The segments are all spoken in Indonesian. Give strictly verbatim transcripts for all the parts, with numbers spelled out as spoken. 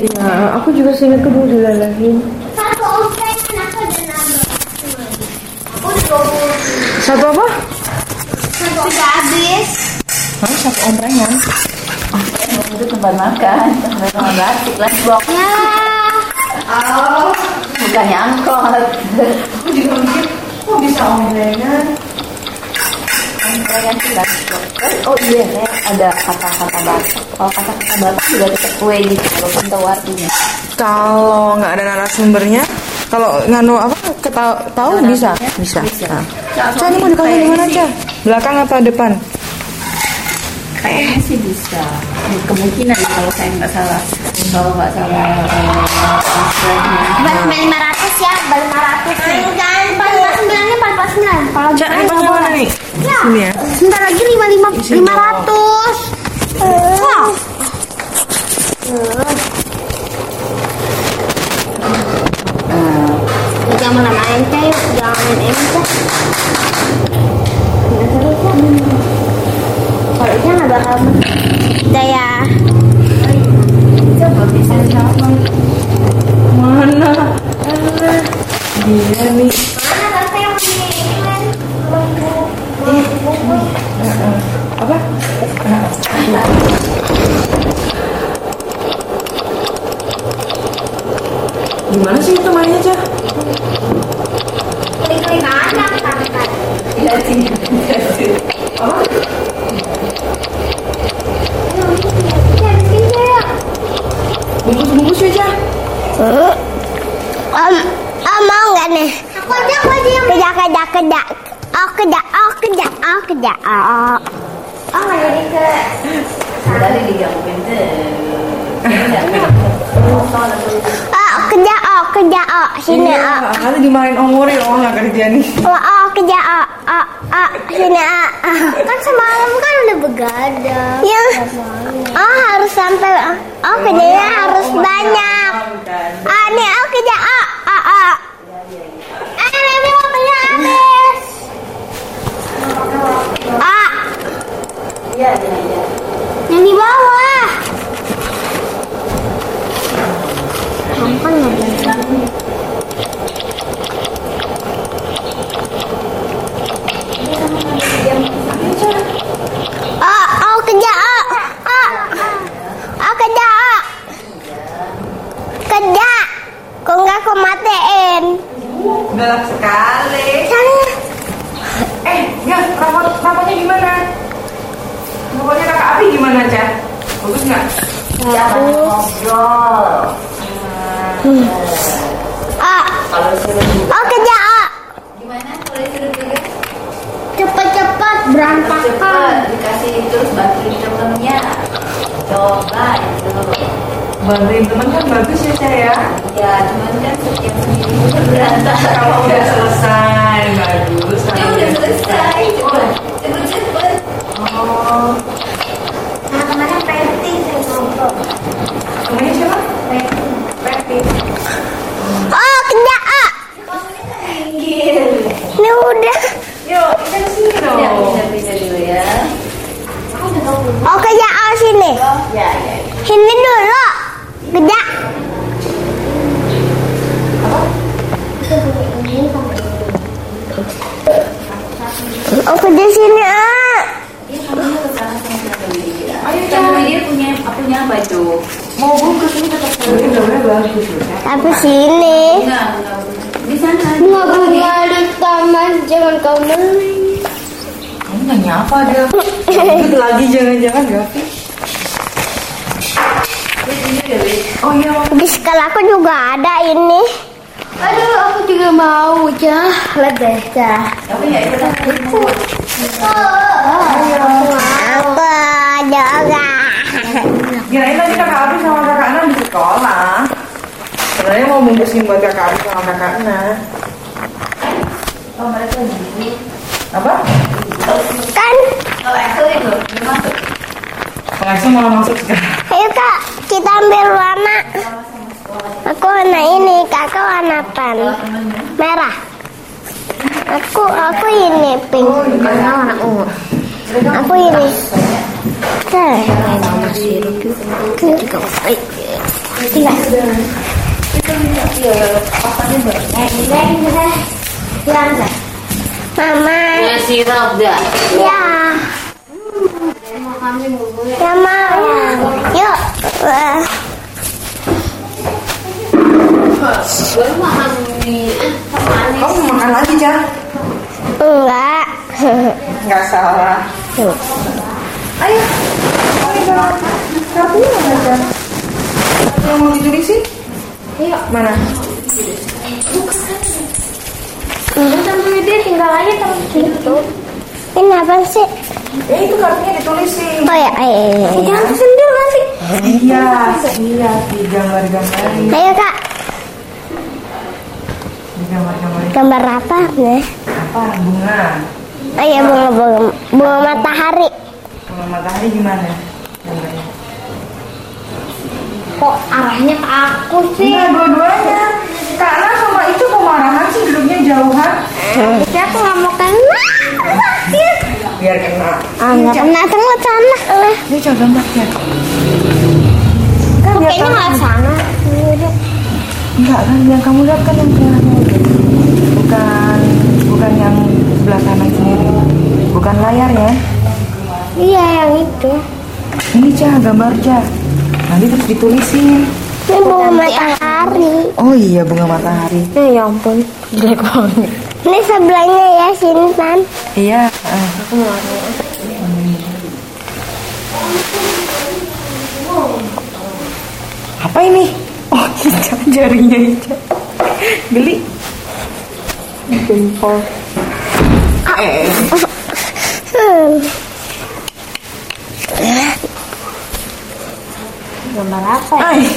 Iya, aku juga seingat kedua dilalahin. Satu omprengan aku ada nambah. Aku udah dua puluh. Satu apa? Satu udah habis. Hah, satu omprengan. Oh, itu tempat makan, tempat makan batik, lunchbox. Ya. Oh, bukannya angkot. Aku juga mikir, kok bisa omprengan? Omprengan sih lunchbox. Oh iya, saya ada kata-kata batik. Kalau kata-kata batik juga tetap kue gitu, walaupun tahu artinya. Kalau nggak ada narasumbernya, kalau nganu apa ketahu tahu bisa, bisa. Nah. Cah, ini mau dipasang di mana, Cah? Belakang atau depan? Kayaknya sih bisa. Kemungkinan kalau saya nggak salah, kalau nggak salah. Balik lima ratus ya, balik lima ratus. Jangan empat puluh sembilan nya empat puluh sembilan. Kalau Cah, ini pasang mana nih? Ya. Sini ya. Sebentar lagi lima lima lima ratus. Wah. Jangan main teh, jangan main M teh. Kalau itu nggak bakal daya. Coba bisa sama. Mana? Dia nih. Mana tante yang ini? Apa? Gimana sih itu mainnya, Cah? Klik-klik aja, tante. Iya sih. Apa? Bungkus-bungkus ya, Cah? Om, om mau nggak nih? Aku aja, aku aja yang kerja, kerja, kerja. Oh kerja, oh kerja, oh kerja, oh. Oh nggak jadi ke. Dari digabungin tuh. Oh kerja, oh kerja, oh sini, Iya, oh. kali dimarahin Om Wuri, oh nggak kerja nih. Oh, oh kerja, oh, oh, oh sini, oh. Kan semalam kan udah begadang. Ya. Oh harus sampai, oh kerjanya harus banyak. Ah nih, oh kerja, oh, oh, oh. Eh, ini waktunya habis. Ah. Iya, iya, iya. Yang di bawah. Kamu kan nggak boleh. Oh, oh kerja, oh, oh, oh kerja, oh, kerja. Kok nggak aku matiin? Galak sekali. Sana. Eh, ya, rapot, rapotnya gimana? Rapotnya kakak Abi gimana, Cah? Bagus nggak? Jangan ngobrol. Oh, Kalau suruh juga. oh kerja, oh. Gimana kalau suruh juga? Cepet-cepet berantakan. Cepat dikasih terus bantuin temennya. Coba itu. Bantuin teman kan bagus ya, Cah ya? Ya, cuman kan setiap sendiri udah berantakan. Kalau udah selesai, bagus. Ya udah selesai. Coba cepet-cepet. Oh, Nah, kemarin Peti saya ngobrol. namanya siapa? Peti. Peti. Oh kerja, oh. Pinggir. Ini udah. Yuk, kita kesini dong. Ya, bisa-bisa dulu ya. Oh kerja, oh sini. Ya, ya. Sini dulu. Kerja. Oh kerja sini, ah. Iya, kamu ke sana sama siapa dia? Ayo, kamu dia punya punya apa itu? Mau bungkus ini tetap sendiri, udah bagus loh, Cah. Tapi sini. Enggak, enggak. Di sana. Nggak boleh di taman, jangan kau beli. Kamu nggak nyapa dia. Ikut lagi jangan-jangan Gavi. Oh iya, Di sekolah aku juga ada ini. Aduh, aku juga mau, Cah. Lihat deh, Cah. Tapi ya itu aku. Aku juga. kirain tadi kakak Abi sama kakak Ana di sekolah. Sebenarnya mau bungkusin buat kakak Abi sama kakak Ana. Oh, mereka gitu. Apa? Kan, Oh, Excel itu masuk. Langsung mau masuk sekarang. ayo Kak, kita ambil warna. Aku warna ini, kakak warna apa? Merah. Aku, aku ini pink. Karena warna ungu. Aku ini. Tuh. Iya. Mama. Ya sirup dah. Ya. Ya mau. Yuk. Gue makan mie. Kamu makan lagi, Cah? Enggak. Nggak salah. Ayo. Ayo, kamu mana, Cah? Yang mau ditulisin? Ayo. Mana? Udah sampai dia tinggal aja terus gitu. Ini apa sih? Eh, itu kartunya ditulisin. Oh ya, ayo, ayo, ayo. Jangan sendiri nanti. Iya, iya, di gambar-gambarin. Ayo kak. Di gambar-gambarin. Gambar apa nih? Apa? Bunga. Ayo bunga bunga bunga matahari. Bunga matahari gimana? Gambarnya. Kok arahnya ke aku sih? Iya, dua-duanya. Karena sama itu kemarahan sih duduknya jauhan. Tapi aku nggak mau kena. Sakit. Biar kena. Ah, nggak kena semua sana. Ini coba gambarnya. Kan biar Kayaknya kamu- nggak sana. Enggak kan, yang kamu lihat kan yang tengahnya itu. Bukan, bukan yang sebelah kanan sendiri. Bukan layar ya. Iya yang itu. Ini Cah, gambar Cah. Nanti terus ditulisin. Ini bunga matahari. Oh iya, bunga matahari. Eh, ya ampun, jelek banget. Ini sebelahnya ya sini Tan. Iya. eh. Apa ini? Oh, Ica, jarinya Ica. Geli. Jempol. Eh. Hmm. Gambar apa ya? Ay.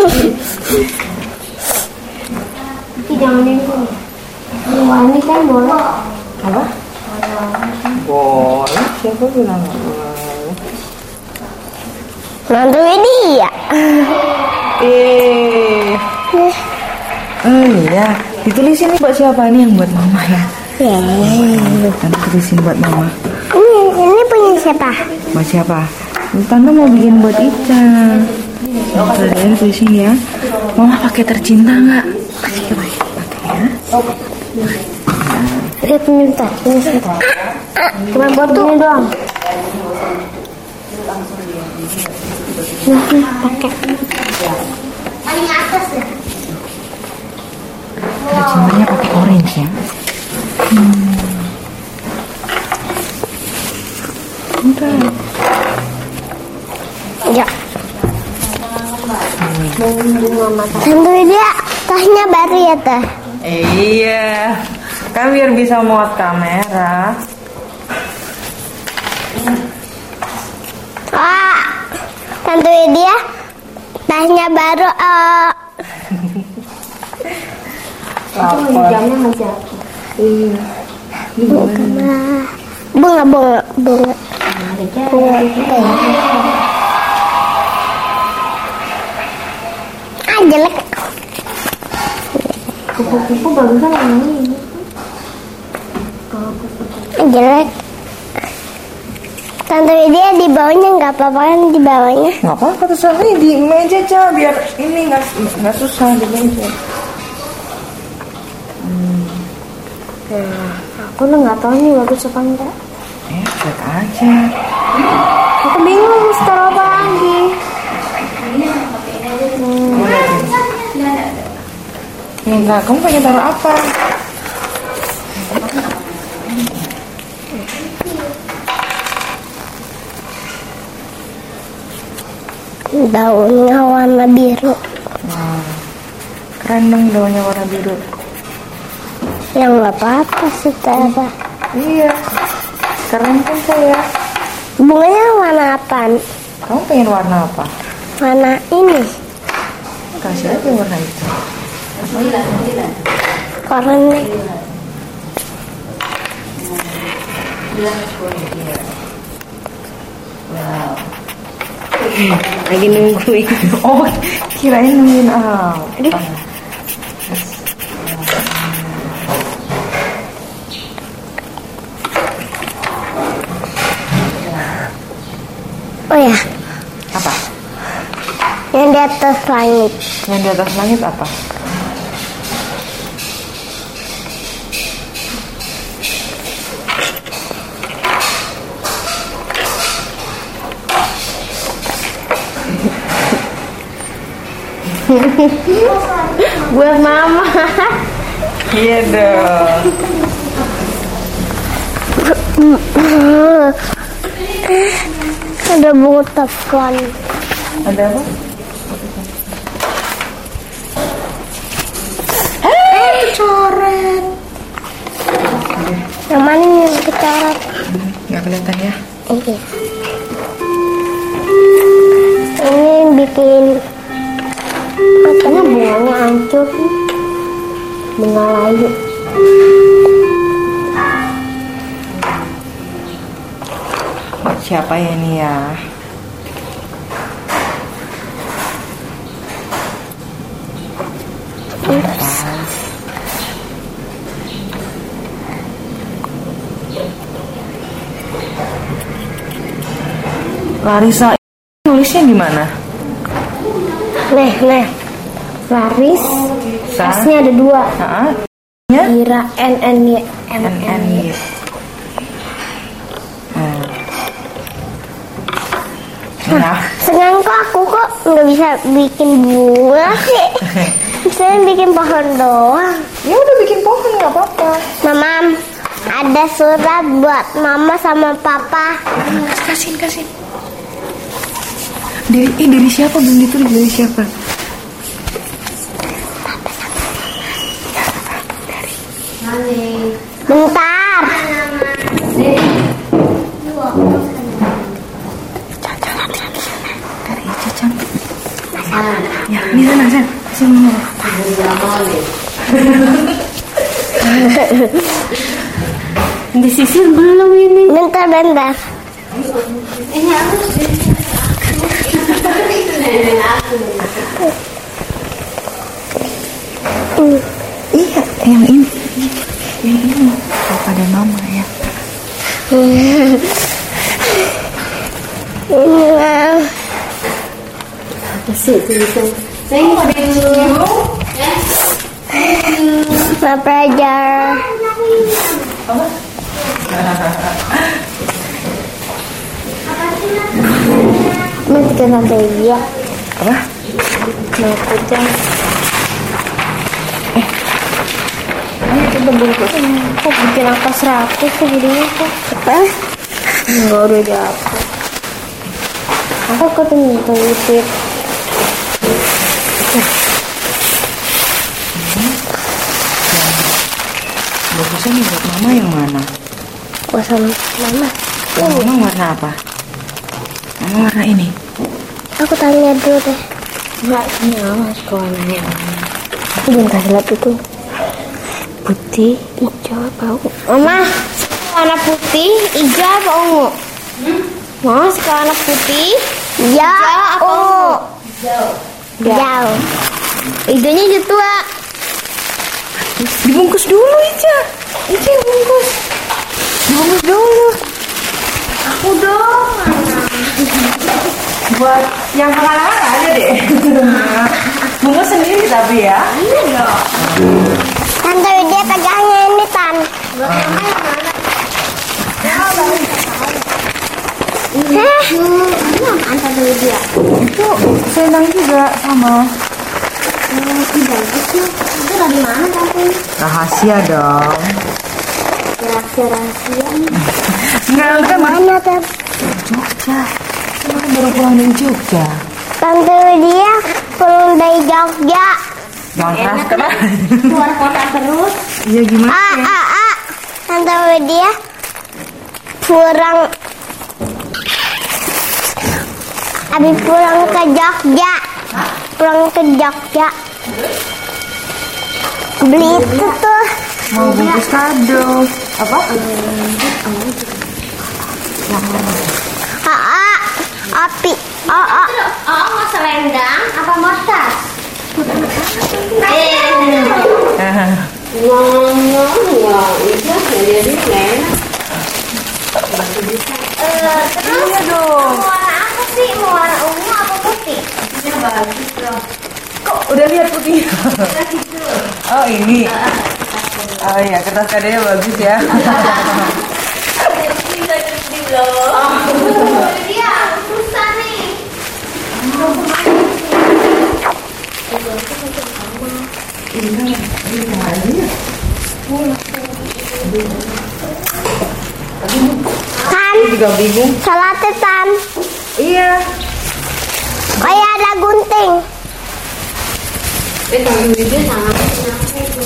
Tapi jangan ini. Ini kan boleh. Apa? Boleh. Siapa bilang nggak boleh? Nantuin dia. Eh. Oh iya, ditulisin nih buat siapa? Ini yang buat mama ya. Ya. Nanti tulisin buat mama. Ini ini punya siapa? Buat siapa? Tante mau bikin buat Ica. Kalian tulisin ya. Mama pakai tercinta nggak? Pakai pakai pakai ya. Dia punya tas, punya siapa? Cuma buat ini doang. Nah, nih, pakai. Paling atas ya. Tercintanya pakai orange ya. Hmm. Udah. Ya. Tentu dia tasnya baru ya teh. Iya. Kan biar bisa muat kamera. Ah, tentu dia tasnya baru. Uh. Jamnya masih. Iya. Bunga, bunga, bunga, bunga. Ah, jelek. Kupu-kupu bagusan yang ini. Ah, jelek. Tante dia di bawahnya nggak apa-apa kan di bawahnya? Nggak apa-apa terserah nih di meja aja biar ini nggak nggak susah di meja. Nah, aku tuh nggak tahu nih bagus apa enggak. Eh, cek aja. Aku bingung harus taruh apa lagi. Hmm. Ya, enggak, kamu pengen taruh apa? Daunnya warna biru. Wah, keren dong daunnya warna biru. Yang nggak apa-apa sih Tara. Iya, keren kan saya. Bunganya warna apa? Kamu pengen warna apa? Warna ini. Kasih aja warna itu. Warna ini. Wow. Lagi nungguin. Oh, kirain nungguin apa? Oh ya, Apa? yang di di atas langit. Yang di atas langit apa? Buat mama. Iya dong. Ada bunga tafkan. Ada apa? Eh, kecoret. Yang mana yang kecoret? Nggak kelihatan ya? Ini. Ini yang bikin katanya bunganya hancur. Bunga layu. Siapa ya ini ya? Larissa nulisnya gimana? Nih, nih. Laris. Sa? S-nya ada dua. Heeh. Ya? Ira N N Y M N N Y. Nah, senang kok aku kok nggak bisa bikin bunga sih. Saya bikin pohon doang. ya udah bikin pohon nggak apa-apa. Mama, ada surat buat mama sama papa. Kasihin, kasihin. Dari eh dari siapa belum ditulis dari siapa? Bentar. Dari Ica cantik. Ya, ini sana, sana. Sini. Disisir belum ini? Bentar, bentar. Ini aku. Iya, yang ini. Yang ini. Papa dan mama ya. Ini lah. Kasih tulisan. Saya dulu. Pak pelajar. Masih kena dia. Apa? Nah, pecah. Eh, ini coba bungkus. Kok bikin angka seratus sih jadinya kok? Apa? Enggak udah dihapus. Aku ketemu titip. Bagusnya nih buat mama yang mana? Gua sama mama. Yang mama warna apa? Mama warna ini. Aku tanya dulu deh. Enggak, ini awas warnanya. Aku belum kasih lihat itu. Putih, hijau, apa ungu? Mama, warna putih, hijau apa ungu? Hmm? Mama suka warna putih, hijau apa ungu? Hijau. Hijau. Hijaunya hijau tua. Dibungkus dulu Ica. Ica bungkus. Dibungkus dulu. Aku dong. Buat yang kalah-kalah ada deh. Bungkus sendiri tapi ya. Iya dong. Tante dia pegangnya ini tan. Buat mama yang mana? Eh, ini apaan tante dia? Itu selendang juga sama. Oh, tidak itu. Itu dari mana tante? Rahasia dong. Rahasia-rahasia. Enggak, kita Mana tante? Jogja. Kemarin baru pulang dari Jogja. Tante dia pulang dari Jogja. Jangan keras keras. Keluar kota terus. Iya gimana? Ah, ya? ah, ah. Tante dia pulang. Abis pulang ke Jogja. Pulang ke Jogja. Beli itu tuh. Mau bungkus kado. Apa? Ah, ah. Api. Oh, oh. Oh, mau selendang apa mau tas? Eh. Eh, terus Iya dong. mau warna apa sih? Mau warna ungu apa putih? bagus loh. Kok udah lihat putih? Oh ini. Oh iya, kertas kadonya bagus ya. Dia susah nih. Tan, juga bingung. salatnya Tan. Iya. Oh ya ada gunting. Eh kalau video sama kenapa itu?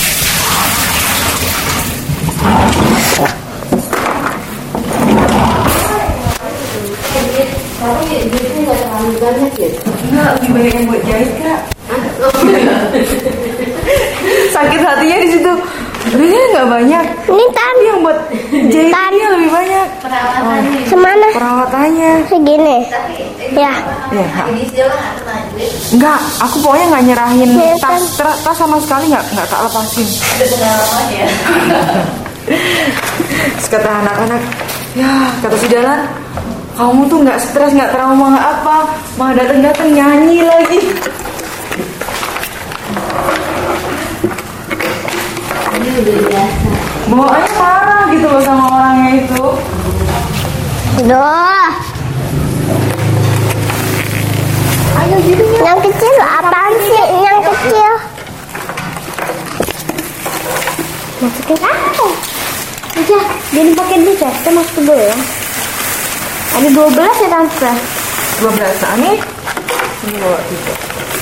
Tapi dia nggak terlalu banyak ya? Enggak, lebih banyak yang buat jahit kak. Sakit hatinya di situ. Sebenarnya nggak banyak. Ini Tan. Tapi yang buat jahit Tan. dia lebih banyak. Perawatannya. Semana? Perawatannya. Segini. Ya. Ya. Ini dia lah nggak kena duit. Enggak, aku pokoknya nggak nyerahin Ya, tas, Tan. ter- tas sama sekali nggak nggak tak lepasin. Ada pengalaman ya. Terus kata anak-anak, ya kata si Dalan, kamu tuh nggak stres, nggak trauma, nggak apa, malah datang-datang nyanyi lagi. Ini udah biasa. Bawaannya marah gitu loh sama orangnya itu. Duh. Ayo gitu ya. Yang kecil apaan sih? Yang kecil. Masukin apa? Udah, jadi pakai dulu ya. Kita masukin dulu ya. Ada dua belas ya Tante? dua belas nih. Ini bawa tiga.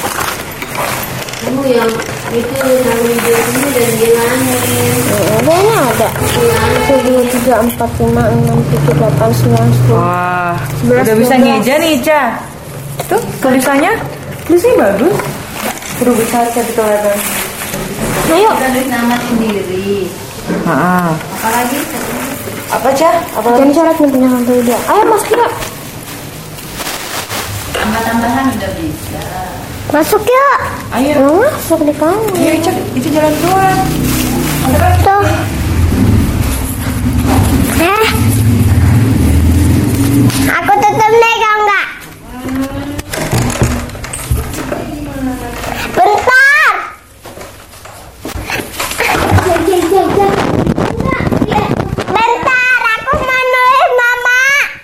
Kamu yang itu sama video ini dan bilangin. Ini ada. Satu, dua, tiga, empat, lima, enam, tujuh, delapan, sembilan, sepuluh. Wah, sebelas, udah bisa dua belas. ngeja nih, Ca. Tuh, tulisannya. Tulisannya bagus. Perlu besar capital letter. Ayo. Kita tulis nama sendiri. Heeh. Apalagi Apa, Ca? Apa Jangan lagi? syarat nih punya sampai dia. Ayo masuk yuk. tambah-tambahan udah bisa. Masuk yuk. Ayo. Yang masuk di kamu. Ayo, Ca. Itu jalan keluar. Tuh. Eh. Aku tutup nih kalau enggak. Bentar. Bentar, aku mau nulis mama.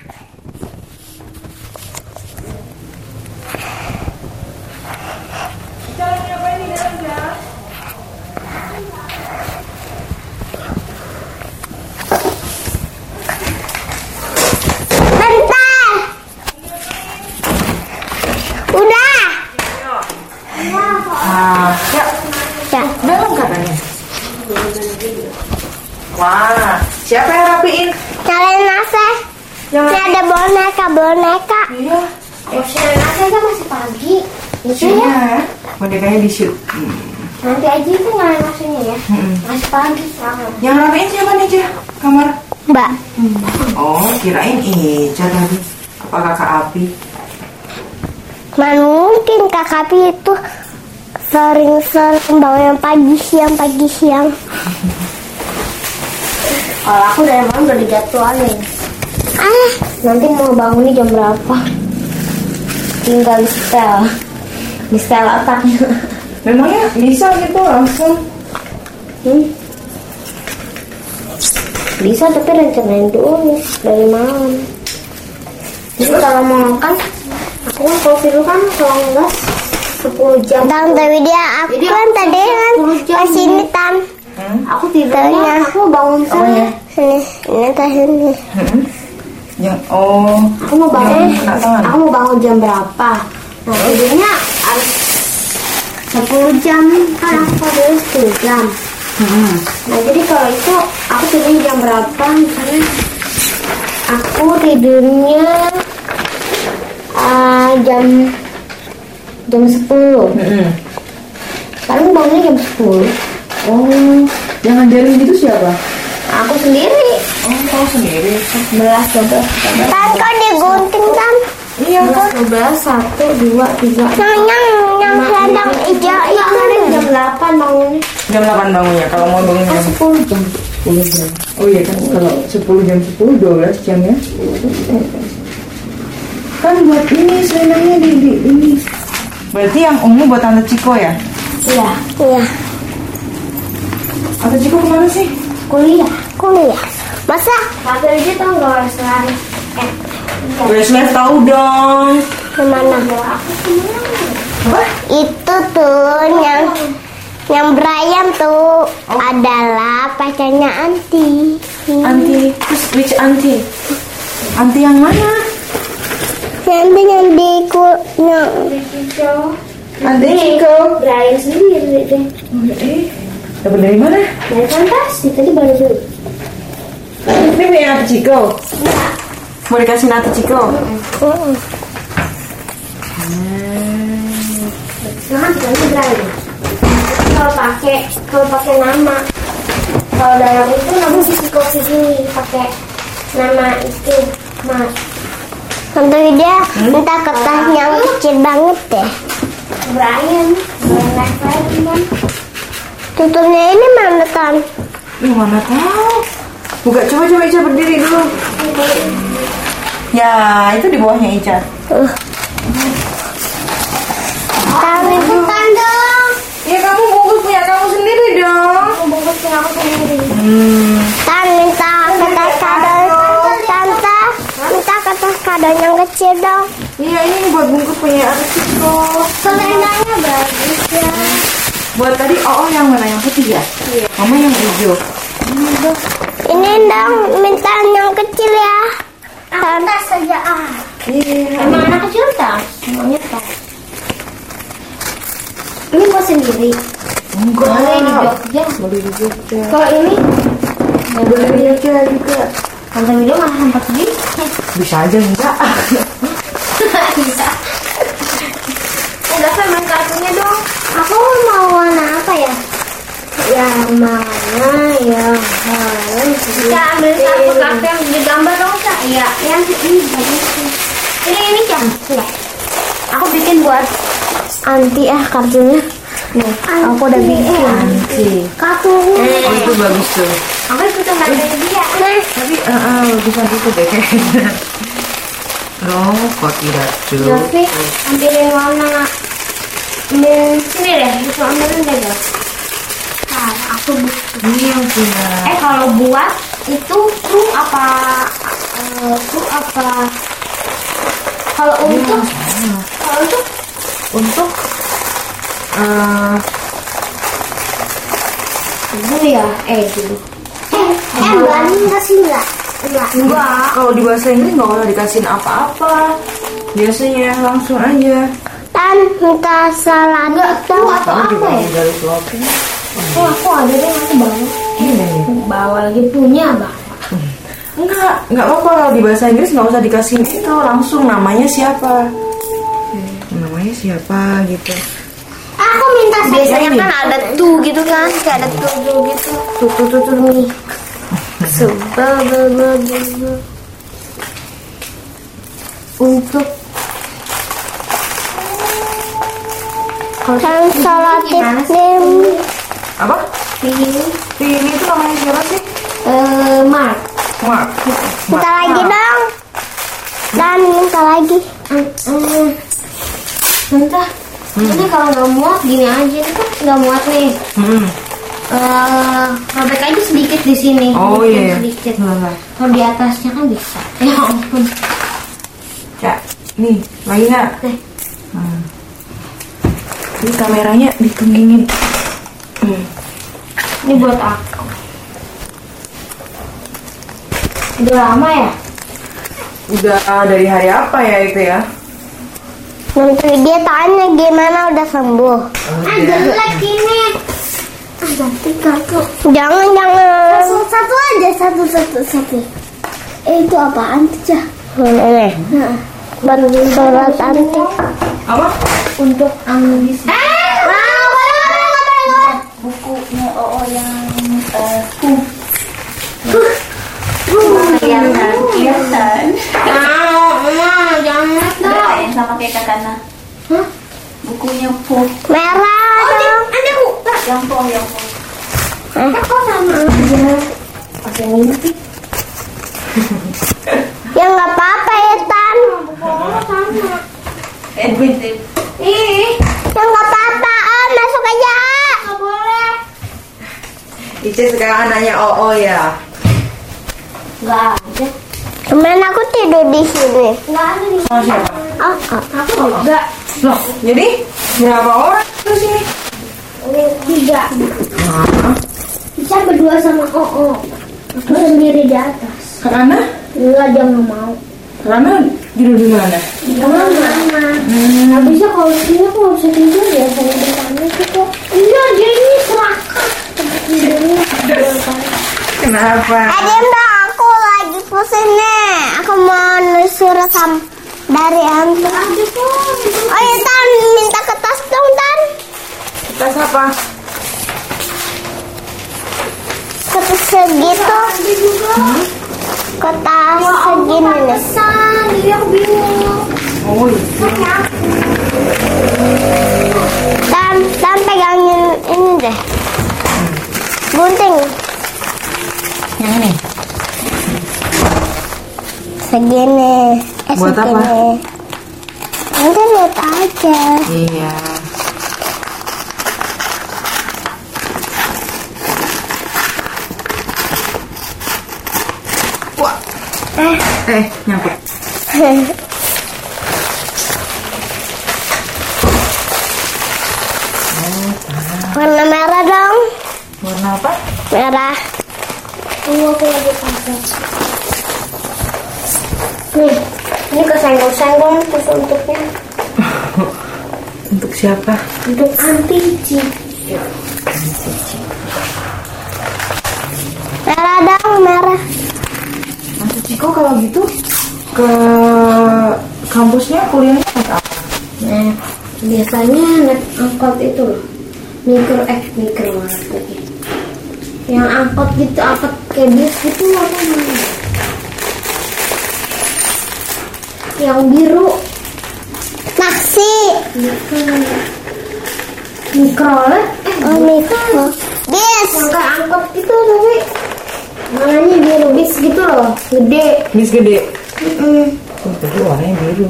Bentar. Udah. Ah, ya. Ya. Dalam katanya. Wah, siapa yang rapiin? Nyalain nasi. Yang Ini ada boneka, boneka. Iya. Nyalain nasi aja masih pagi. Bisa ya? Iya. Bonekanya di shoot. Hmm. Nanti aja itu nyalain nasinya ya. Hmm. Masih pagi sekarang. Yang rapiin siapa nih, Ca? Kamar? Mbak. Oh, kirain Ica tadi. Apa kakak Api? Man mungkin kakak Pi itu sering-sering bangun pagi siang pagi siang. Kalau aku dari malam udah dijadwalin. Ah, nanti mau bangunnya jam berapa? Tinggal di setel, di setel otaknya. Memangnya bisa gitu langsung? Hmm. Bisa tapi rencanain dulu dari malam. Jadi kalau mau makan, aku kan kalau tidur kan kalau enggak sepuluh jam. Tante Widya, aku Jadi kan aku tadi kan sepuluh jam ke sini Tan. Hmm? Aku tidurnya, aku bangun Apanya? saya. Sini, ini teh ini. Hmm? Yang oh, Aku mau bangun, yang kena tangan. aku mau bangun jam berapa? Nah tidurnya harus sepuluh jam kan aku tidur sepuluh jam. Hmm. Nah jadi kalau itu aku tidurnya jam berapa? Misalnya aku tidurnya uh, jam jam sepuluh. Hmm. Paling bangunnya jam sepuluh. Oh, yang ngajarin gitu siapa? Aku sendiri. Oh, kau sendiri. Belas, dua belas, Tan kok digunting Tan? Iya kan? dua belas, satu, dua, tiga. Yang yang yang selendang hijau itu. Jam delapan bangunnya. Jam delapan bangunnya. Kalau mau bangun Kan jam sepuluh jam. sepuluh jam. Oh iya kan kalau sepuluh jam sepuluh dua belas jam ya. Kan buat ini selendangnya di, di ini. Berarti yang ungu buat Tante Ciko ya? Iya. Iya. Tante Ciko kemana sih? Kuliah. Kuliah. Masa? Tante aja tau nggak Westlife? Eh. Westlife tahu dong. Kemana? Apa? Itu tuh yang yang berayam tuh oh. adalah pacarnya Anti. Anti, terus which Anti? Anti yang mana? Yang yang di ku, yang Anti Ciko. Berayam sendiri deh. Eh, dapat dari mana? Dari Fantasi tadi baru dulu. Ini punya Anti Ciko. Iya. Mau dikasih Anti Ciko? Heeh. Hmm. Nah, jadi berayam. Kalau pakai kalau pakai nama, kalau dalam itu namanya Ciko sini pakai nama itu Mas. Tante Widya hmm? minta kertas yang kecil banget deh. Brian, Brian lagi kan. Tutupnya ini mana kan? Lu mana tahu? Buka coba coba Ica berdiri dulu. Ya itu di bawahnya Ica. Uh. Kami bukan dong. Ya kamu bungkus punya kamu sendiri dong. Aku bungkus punya aku sendiri. Hmm. Tan minta kertas kado, tante minta kertas kado yang kecil dong. Iya ini buat bungkus punya Anti Ciko. Selendangnya bagus ya. Buat tadi oh, oh yang mana yang putih ya? Iya. Mama yang hijau. Ini dong. Ini dong minta yang kecil ya. Kertas saja ah. Iya. Emang anak kecil tas, semuanya tas. Ini buat sendiri. Enggak. Boleh di Jogja. Boleh di Jogja. Kalau ini Nggak boleh di Jogja juga. Tante Widya malah sempat beli. Bisa aja enggak? Bisa. Enggak usah main kartunya dong. Aku mau warna apa ya? Yang mana ya? Kita ambil satu kartu yang digambar dong, Kak. Iya, yang ini bagus. Ini ini cantik. Aku bikin buat Anti ah kartunya. Nih, aku udah bikin. Anti. Kartunya. Oh itu bagus tuh. Aku ikutan dari dia. Nah, Tapi uh, uh, bagusan itu deh kayaknya. Loh, kok tidak tuh? tapi ambilin warna. Ambil sini deh, bisa ambilin deh guys. Nah, aku butuh. Ini yang punya. Eh kalau buat itu tuh apa? Uh, tuh apa? Kalau untuk, kalau untuk, Untuk uh, dulu ya, eh dulu. Eh, eh berani kasih nggak? Enggak. enggak. Kalau di bahasa Inggris nggak usah dikasihin apa-apa. Biasanya langsung aja. Tan minta salad itu atau Kamu juga apa ya? dari suapin. Oh aku ada deh nanti bawa. Ini nih. Bawa lagi punya bang. Enggak, enggak apa-apa kalau di bahasa Inggris nggak usah dikasih itu langsung namanya siapa. Namanya siapa gitu. Aku minta biasanya kan ada tuh gitu kan, kayak ada tuh tuh gitu. Tuh tuh tuh tuh nih. Sebel bel bel bel. Untuk kan salah tipnya Apa? ini Ini itu namanya siapa sih? eh Mark. Mark. Minta lagi dong. Dan minta lagi. Minta. Ini kalau nggak muat gini aja, ini kan nggak muat nih. Hmm. Eh, robek aja sedikit di sini. Oh iya. Sedikit. Nah, Kalau di atasnya kan bisa. Ya ampun. ya, nih lagi nggak? Nih. Hmm. Ini kameranya ditunggingin. Hmm. Ini buat aku. Udah lama ya? Udah dari hari apa ya itu ya? Nanti dia tanya gimana udah sembuh. Oh, Ah, iya. jelek ini. Ah, ganti kartu. Jangan, jangan. Satu, satu aja, satu, satu, satu. Eh, itu apaan tuh, Cah? Ini. Nah, baru surat anti. Apa? Untuk ambis. Eh, mau, boleh, boleh, boleh. Bukunya O O yang uh, Kelihatan, kelihatan. Ah, Mama, jangan Berain sama kayak kakaknya. Hah? Bukunya Puh. Merah dong. Ada bu. Yang Puh, yang Puh. Eh, kok sama aja? Pakai mimpi. Ya nggak apa-apa ya Tan. Buku sama. Edwin, Ih, Ica sekarang anaknya O O ya? Enggak ada. Temen aku tidur di sini. Enggak ada di Oh, siapa? Oh, oh. Aku juga. Loh, jadi berapa orang di sini? Tiga. Nah, Ica berdua sama O O. Aku sendiri di atas. karena? Enggak, dia nggak mau. Karena tidur di mana? Di mana? Hmm. Habisnya kalau di sini aku nggak bisa tidur ya, saya di sana gitu. Iya, dia ini serakah. Tidurnya Kenapa? Adem dong, aku lagi pusing nih. Aku mau suruh sam dari hantu. Oh ya Tan, minta ke tas dong Tan. Tas apa? Kertas segitu. Hmm? Kertas segini nih. Dia bingung. Oh iya. Dan dan pegangin ini deh. Gunting. Yang ini? Segini. Eh, Buat apa? segini. Nanti lihat aja. Iya. Wah. Eh. Eh, nyampe. Warna merah dong. Warna apa? Merah. Ini aku lagi pakai. Nih, ini kesenggol-senggol terus untuknya. Untuk siapa? Untuk anti Ci. Merah dong, merah. Mas Ciko kalau gitu ke kampusnya kuliahnya naik apa? Nah, biasanya naik angkot itu loh. Mikro, eh mikro lagi. Yang angkot gitu, angkot kayak bis gitu apa namanya? Yang biru. Taksi. Mikro. Mikrolet? Eh, oh, mikro. Bis. Yang kayak angkot gitu tapi warnanya biru, bis gitu loh, gede. Bis gede. Mm-mm. Oh, tapi warnanya biru.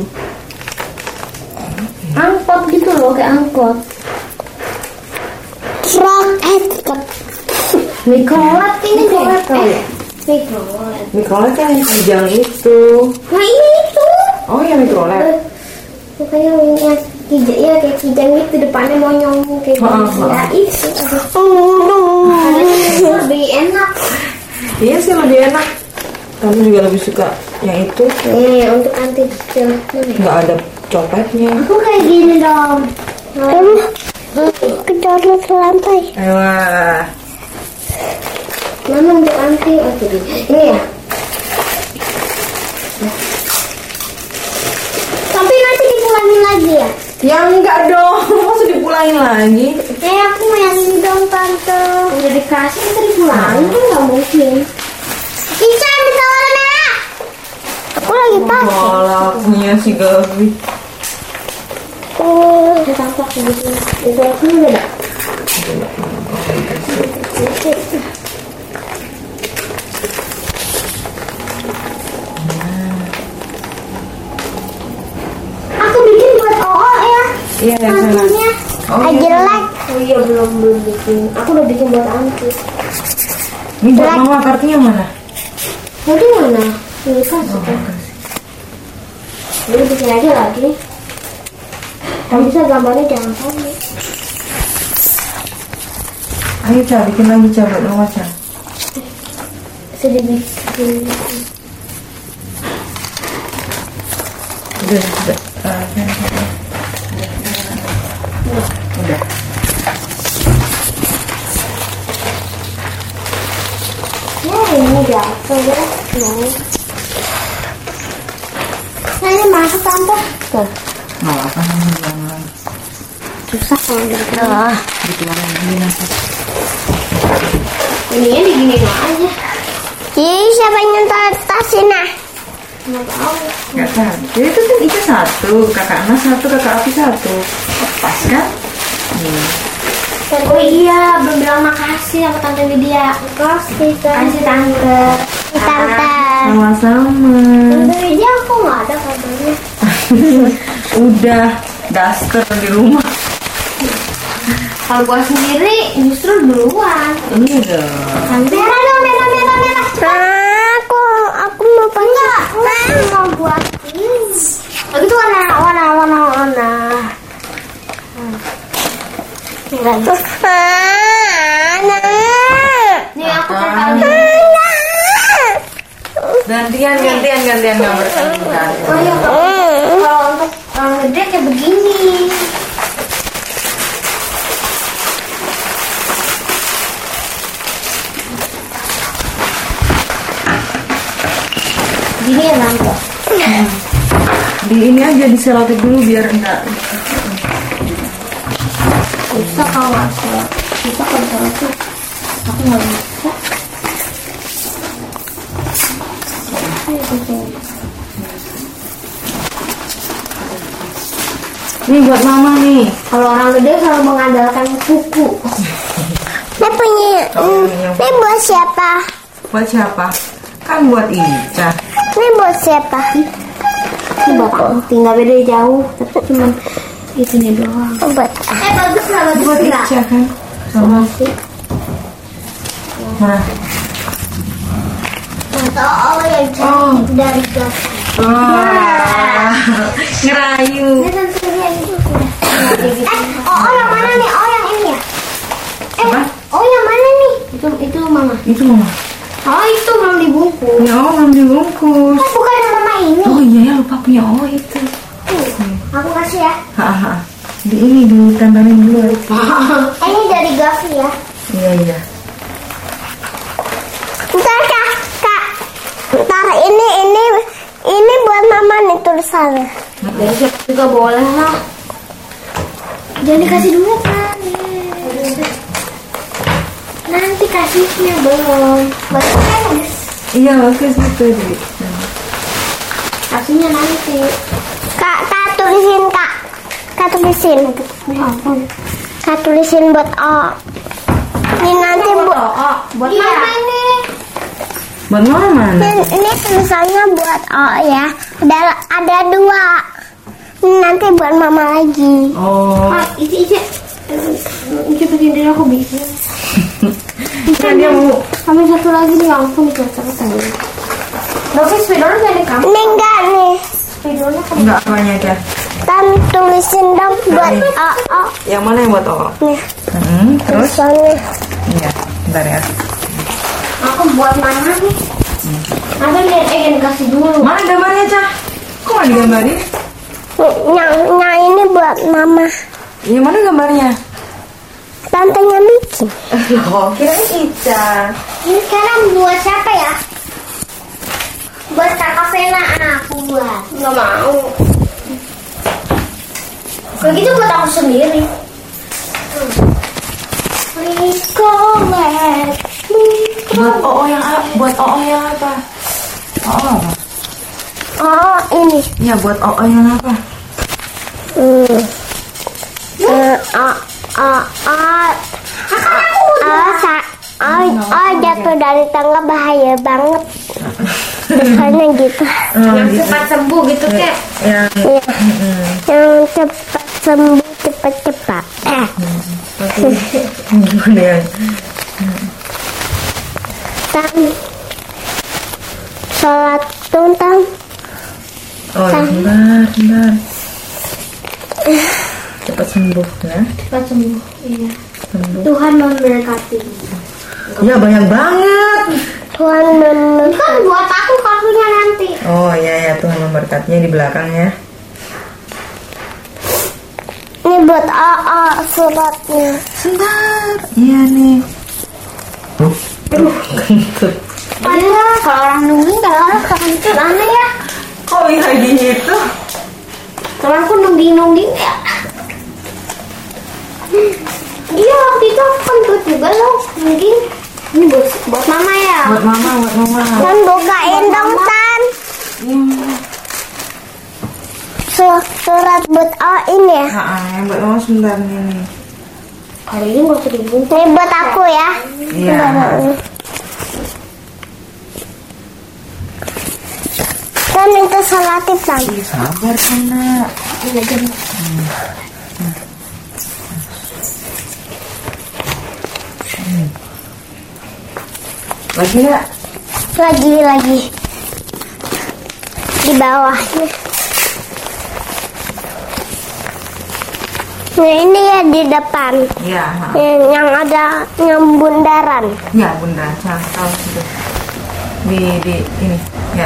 Angkot gitu loh, kayak angkot. Truk, eh truk. Mikrolet ini mikrolet ya? Mikrolet. Mikrolet kan yang panjang itu. Nah ini itu. Oh ya mikrolet. Makanya ini ya kijang, ya kayak kijang gitu depannya monyong kayak gitu. Ya itu. Aduh. Lebih enak. Iya sih lebih enak. Kamu juga lebih suka yang itu. Nih untuk anti kecil. Nggak ada copetnya. Aku kayak gini dong. Em, kedorot ke lantai. Wah. Mama untuk anti, oh jadi ini ya. Tapi nanti dipulangin lagi ya? Ya enggak dong, masa dipulangin lagi? Eh aku mau yang ini dong tante. Udah dikasih nanti dipulangin kan nggak mungkin. Ica bisa warna merah. Aku lagi pakai. Galaknya si Gabi. Oh, udah tampak begitu. Itu aku udah ada. Aku bikin buat O O ya. Iya, ya, sana. Antinya. Oh, I iya. jelek. Oh iya belum belum bikin. Aku udah bikin buat anti. Ini buat mama kartunya mana? Jadi mana? Ini kasih kan. Jadi bikin aja lagi. Kalau bisa gambarnya jangan sama. Ayo Ca, bikin lagi Ca buat mama Ca. Sudah bikin. Udah, udah. Uh, udah. Ya ini jatuh ya. Nah ini masuk tante. Tuh. Mau apa nih jangan Susah kalau gitu. Ah. dikeluarin lagi nanti. Ini ya digini aja. Ih, siapa yang nyentuh tas ini? Nggak tahu. Nggak tahu. Jadi itu kan itu satu, kakak Ana satu, kakak Api satu. Pas kan? Hmm. Oh iya, belum bilang makasih sama Tante Widya. Makasih, Kasih Tante. Tante. Sama-sama. Tante Widya aku nggak ada kabarnya. Udah daster di rumah. Kalau gua sendiri justru duluan. Ini dong. Merah dong, merah, merah, merah. Aku, aku mau pakai. Aku mau buat ini. Oh, itu warna, warna, warna, warna. Merah. Nih aku terkali. Gantian, gantian, gantian gambar kita. Oh iya, kalau untuk orang gede kayak begini. Gini ya Bang. Hmm. Di ini aja di selotip dulu biar enggak. Bisa kalau nggak selotip. Bisa kalau selotip. Aku nggak bisa. Ini buat mama nih. Kalau orang gede selalu mengandalkan kuku. Ini punya. Ini buat siapa? Buat siapa? Kan buat Ica. Ini buat siapa? Ini bapak. Tinggal beda jauh, tapi cuma itunya doang. Buat. Eh bagus lah, bagus buat Ica kan. Sama sih. Mana? Oh yang cantik dari gas. Wah, ngerayu. Eh, oh yang mana nih? Oh yang ini ya? Eh, apa? Oh yang mana nih? Itu itu mama. Itu mama. Oh itu belum dibungkus. Ya oh belum dibungkus. Eh, bukan yang mama ini. Oh iya ya lupa punya oh itu. Hmm, aku kasih ya. Hahaha. Di ini dulu tempelin dulu. Eh, ini dari Gavi ya. Iya iya. Ntar kak, kak. Ntar ini ini ini buat mama nih tulisannya. Dari siapa juga boleh lah. Jangan dikasih dulu kan. Nanti kasihnya belum. Bagus. Iya bagus itu jadi. Kasihnya nanti. Kak, kak tulisin kak. Kak tulisin. Kak tulisin buat O. Ini nanti buat O, buat iya, mana? ini. Buat mama mana? Ini, ini tulisannya buat O ya. Ada ada dua. Ini nanti buat mama lagi. Oh. Ah, isi isi. Coba sendiri aku bikin. Kan dia mau. Ambil satu lagi nih, ampun terus tadi. Tapi spidolnya dari kamu. Ini enggak nih. Spidolnya kamu. Enggak apanya aja. Kan tulisin dong buat O O. Yang mana yang buat O? Nih. Hmm, terus? Tulisannya. Iya, bentar ya. Aku buat mana nih? Nanti lihat Egen kasih dulu. Mana gambarnya, Cah? Kok nggak digambarin? Yang, yang ini buat mama. Yang mana gambarnya? Tantenya bikin. Oh, kirain Ica. Ini sekarang buat siapa ya? Buat kakak Vena, aku buat. Nggak mau. Kalau gitu buat aku sendiri. Recollect. Buat O O yang apa? Buat O O yang apa? O O apa? Oh ini. Ya buat O O yang apa? Hmm. Uh, oh, oh, oh. Oh, sa oh, oh, jatuh dari tangga bahaya banget. Soalnya gitu. Oh, Yang gitu. cepat sembuh gitu kek. Yang Iya. Yang cepat sembuh cepat-cepat. Eh. kemudian Tang. Sholat tuntang. oh bentar bentar cepat sembuh ya. Cepat sembuh. Iya. Sembuh. Tuhan memberkati. Ya banyak banget. Tuhan memberkati. Kan buat aku kartunya nanti. Oh iya ya Tuhan memberkatinya di belakang ya. Ini buat A A suratnya. Sebentar. Iya nih. Aduh, kentut. Padahal kalau orang nungging kadang-kadang kentut aneh ya. Kok bisa gitu? Kalau aku nungging-nungging ya. Iya waktu itu aku kentut juga loh nungging. Ini buat buat mama ya. Buat mama, buat mama. Tan bukain dong Tan. Su- surat buat A ini ya. Ah, yang buat mama sebentar nih. Kali ini mau dibungkus. Ini buat aku ya. Iya. Kan itu salatif Tan. Sabar kan nak. Lagi nggak? Lagi lagi di bawahnya. Nah, ini ya di depan. Iya. Yang, yang ada yang bundaran. Ya bundaran. Nah, tahu situ. Di di ini ya.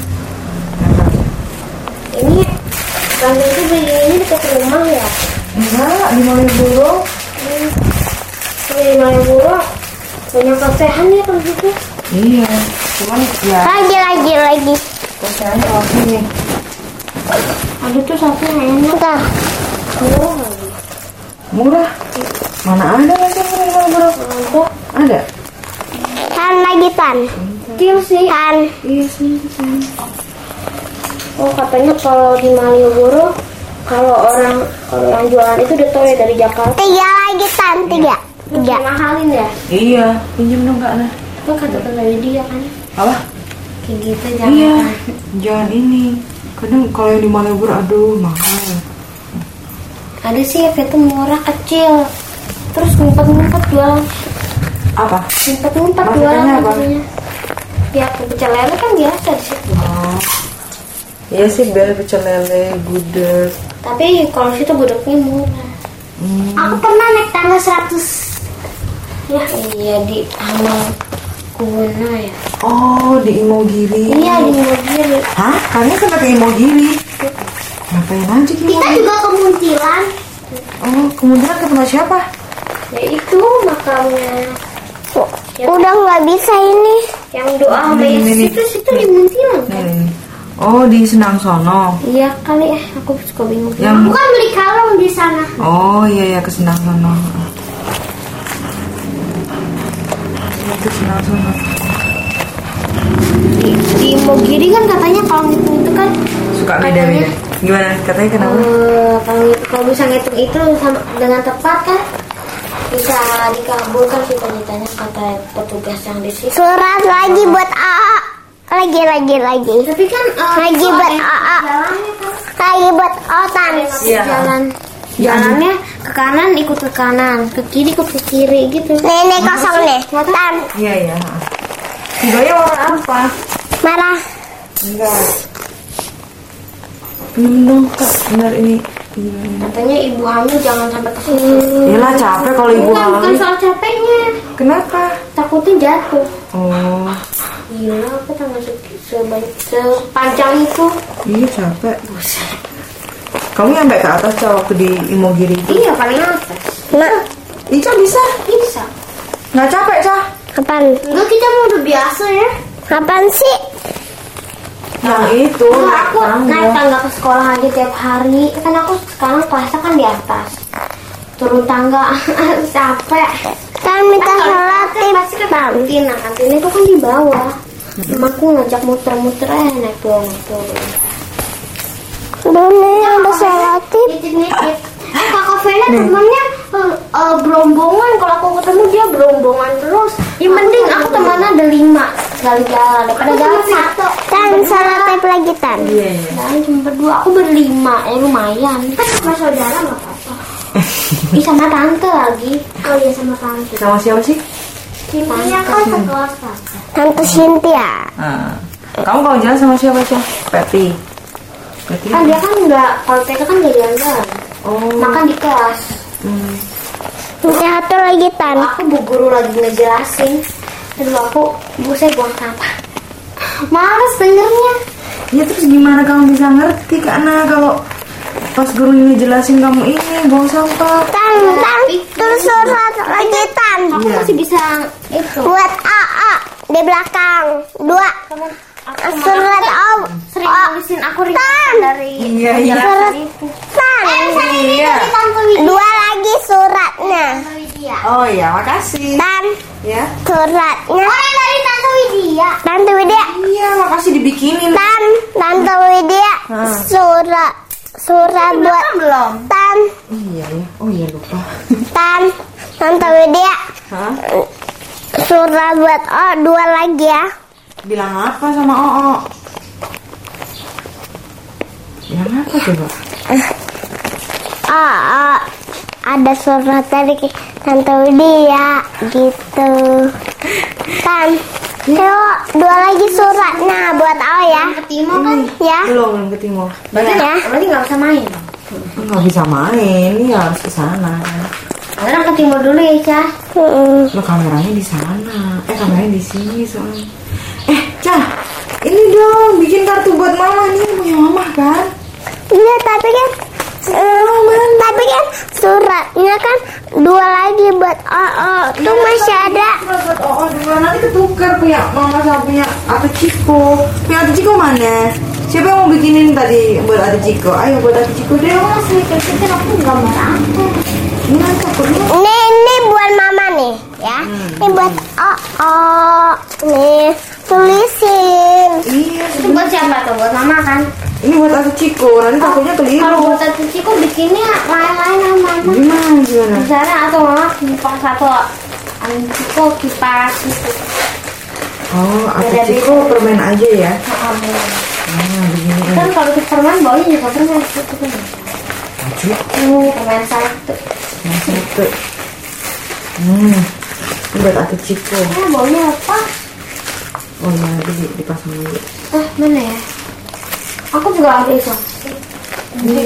Ini kalau itu beli ini dekat rumah ya? Enggak, di Malioboro. Hmm. Di Malioboro banyak kesehan ya kalau gitu. Iya, cuman ya. Lagi lagi lagi. Kesehannya kalau sini. Ada tuh satu yang enak. Bentar. Murah lagi. Murah? Mana ada lagi murah di Malioboro? Ada. Tan lagi tan. Kecil sih. Tan. Iya sih, sih. Oh katanya kalau di Malioboro kalau orang kalau yang jualan itu udah tahu ya dari Jakarta. Tiga lagi tan, tiga. Tiga. Mahalin ya? Iya, pinjam dong Kak Nah. Itu kata dari dia kan. Apa? Kayak gitu jangan. Iya, jangan ini. Kadang kalau yang di Malioboro aduh mahal. Ada sih itu murah kecil. Terus ngumpet-ngumpet jualan. Apa? Ngumpet-ngumpet Maksudnya jualan apa? katanya. Ya pecel lele kan biasa di situ. Oh. Iya sih, bel pecel lele, gudeg. Tapi kalau situ gudegnya murah. Hmm. Aku pernah naik tangga seratus. Ya iya di Amal Kuwana ya. Oh, di Imogiri. Iya di Imogiri. Hah? Kalian sampai ke Imogiri? Ngapain aja gitu? Kita juga ke Muntilan. Oh, kemudian ketemu siapa? Ya itu makamnya. Oh, ya, udah nggak bisa ini. Yang doa sama Ini, ini, Yesus ini. itu situ di Muntilan. Nih, nih, nih. Oh, di Senang Sono. Iya kali ya, aku suka bingung. Yang- Aku kan beli kalung di sana. Oh, iya ya, ke Senang Sono. Ke Senang Sono. Di, di Imogiri kan katanya kalau ngitung itu kan Suka beda-beda. Gimana? Katanya kenapa? eh, kalau ngitung- kalau bisa ngitung itu sama, dengan tepat kan bisa dikabulkan cita-citanya kata petugas yang di situ. Surat lagi buat A A. Lagi lagi lagi. Tapi kan uh, lagi buat A A. Lagi buat Otan. Iya. Jalan. Jalannya ke kanan ikut ke kanan, ke kiri ikut ke kiri gitu. Nenek kosong deh. Tan. Iya, iya. Hidayah warna apa? Merah. Enggak. Minum dong, Kak. Benar ini. Katanya ibu hamil jangan sampai ke sini. Yalah capek kalau ibu Bukan, bukan hamil. soal capeknya. Kenapa? Takutnya jatuh. Oh, Gila, apa tangga se- sebanyak sepanjang itu? iya capek. Kamu nyampe ke atas Ca, waktu di Imogiri itu? Iya, paling atas. Nah, Ica bisa? bisa. Nggak capek, Ca? Kapan? Enggak, kita mau udah biasa ya. Kapan sih? Yang itu, Nah, naik aku naik tangga. tangga ke sekolah aja tiap hari. Kan aku sekarang kelasnya kan di atas. Turun tangga capek. Kan minta sholat pasti ke kantin. Nah, kantin itu kan di bawah. Mamaku ngajak muter-muter eh naik turun turun. Bener udah sholat nitip-nitip. Eh kakak Vena temennya uh, uh, berombongan. Kalau aku ketemu dia berombongan terus. Ya mending aku temannya ada lima sekali jalan daripada jalan satu. Kan sholat tape lagi tan. Iya, iya. Dan cuma berdua, aku berlima, eh lumayan. Kan sama saudara nggak apa-apa. Ih sama tante lagi. Oh iya sama tante. Sama siapa sih? Cynthia kan sekelas tante. Tante Cynthia. Nah, kamu kalau jalan sama siapa, Ca? Peti. Peti. Kan dia kan nggak, kalau T K kan nggak jalan-jalan. Oh. Makan di kelas. Hmm. Satu lagi tan. Aku bu guru lagi ngejelasin. Aduh aku, bu saya buang sampah. Males dengernya. Ya terus gimana kamu bisa ngerti karena kalau pas guru ini jelasin kamu ini buang sampah. Tan, tan, terus surat lagi tan. Aku Iya. masih bisa itu. Buat A A di belakang. Dua. Surat O. Sering nulisin aku ringan dari Iya, iya. surat itu. Tan. Iya. Dua lagi suratnya. Oh iya, makasih. Tan. Ya. Suratnya. Oh yang dari Tante Widya. Tante Widya. Iya, makasih dibikinin. Tan, Tante Widya. Hah. Surat. Surat buat belum. Tan. Iya ya. Oh iya lupa. Tan. Tante Widya. Hah? Surat buat O dua lagi ya. Bilang apa sama Oo? Bilang apa coba? Oh, oh, ada surat dari Tante Widya gitu. Tan, Ayo, dua lagi suratnya buat O ya. Ke timur kan? Ya. Belum, belum ke timur. Berarti Ya. berarti nggak bisa main. Nggak bisa main, ini harus ke sana. Sekarang ke timur dulu ya, Cah. Mm-mm. Lo kameranya di sana. Eh, kameranya di sini soalnya. Eh, Cah, ini dong bikin kartu buat mama nih, punya mama kan? Iya, tapi kan eh, tapi kan suratnya kan dua lagi buat O O. Tuh masih ada. Buat oh, dua nanti ketukar punya mama sama punya Ate Ciko. Punya Ate Ciko mana? Siapa yang mau bikinin tadi buat Ate Ciko? Ayo buat Ate Ciko deh. Masih kecil aku gambar apa? Ini nanti aku dulu. Ini ini buat mama nih, ya. Ini buat O O. Nih, tulisin. Iya, Itu buat siapa tuh? Buat mama kan? ini buat Ate Ciko. Nanti takutnya Kalau keliru. buat tadi Ciko bikinnya lain-lain sama mama. Gimana gimana? Misalnya atau mama kipas satu, angin Ciko kipas gitu. Oh, Ate Beda-beda. Ciko permen aja ya. Oh, Nah, begini. kan kalau kita permen baunya juga permen gitu kan. Aduh, Hmm, permen satu. yang satu. Hmm, ini buat Ate Ciko. Eh, baunya apa? Oh ya, di, dipasang aja. Eh, mana ya? Aku juga ada itu. Ini.